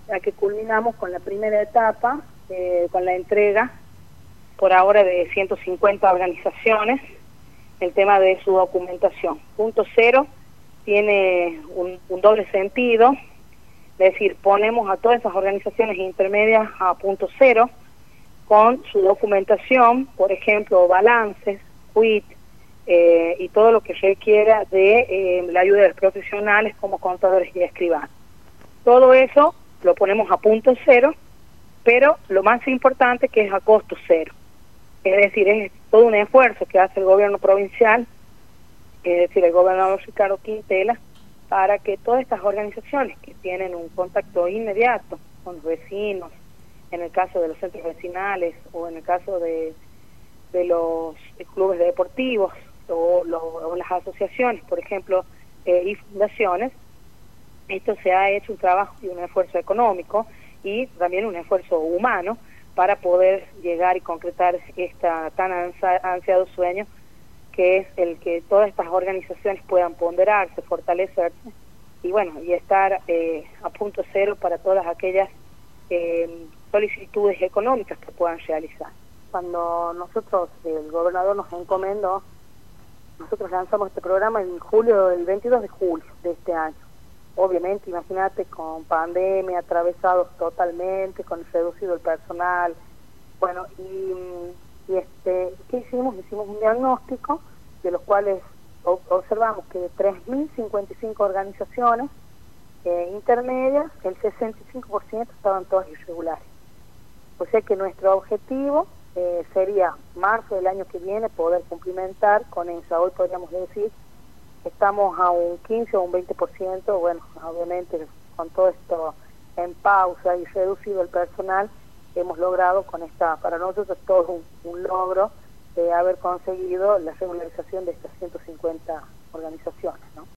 ya que culminamos con la primera etapa, con la entrega por ahora de 150 organizaciones, el tema de su documentación. Punto cero tiene un doble sentido, es decir, ponemos a todas esas organizaciones intermedias a punto cero con su documentación, por ejemplo, balances, quit, y todo lo que requiera de la ayuda de los profesionales como contadores y escribanos. Todo eso lo ponemos a punto cero, pero lo más importante que es a costo cero. Es decir, es todo un esfuerzo que hace el gobierno provincial, es decir, el gobernador Ricardo Quintela, para que todas estas organizaciones que tienen un contacto inmediato con los vecinos, en el caso de los centros vecinales o en el caso de los clubes deportivos o las asociaciones, por ejemplo, y fundaciones, esto se ha hecho un trabajo y un esfuerzo económico y también un esfuerzo humano para poder llegar y concretar esta tan ansiado sueño, que es el que todas estas organizaciones puedan ponderarse, fortalecerse y bueno, y estar a punto cero para todas aquellas solicitudes económicas que puedan realizar. Cuando nosotros, el gobernador nos encomendó, nosotros lanzamos este programa en julio, el 22 de julio de este año. Obviamente, imagínate, con pandemia, atravesados totalmente, con reducido el personal. Bueno, ¿qué hicimos? Hicimos un diagnóstico, de los cuales observamos que de 3.055 organizaciones intermedias, el 65% estaban todas irregulares. O sea que nuestro objetivo sería marzo del año que viene poder cumplimentar con esa. Hoy podríamos decir estamos a un 15 o un 20%, bueno, obviamente con todo esto en pausa y reducido el personal, hemos logrado con esta, para nosotros todo un logro de haber conseguido la regularización de estas 150 organizaciones, ¿no?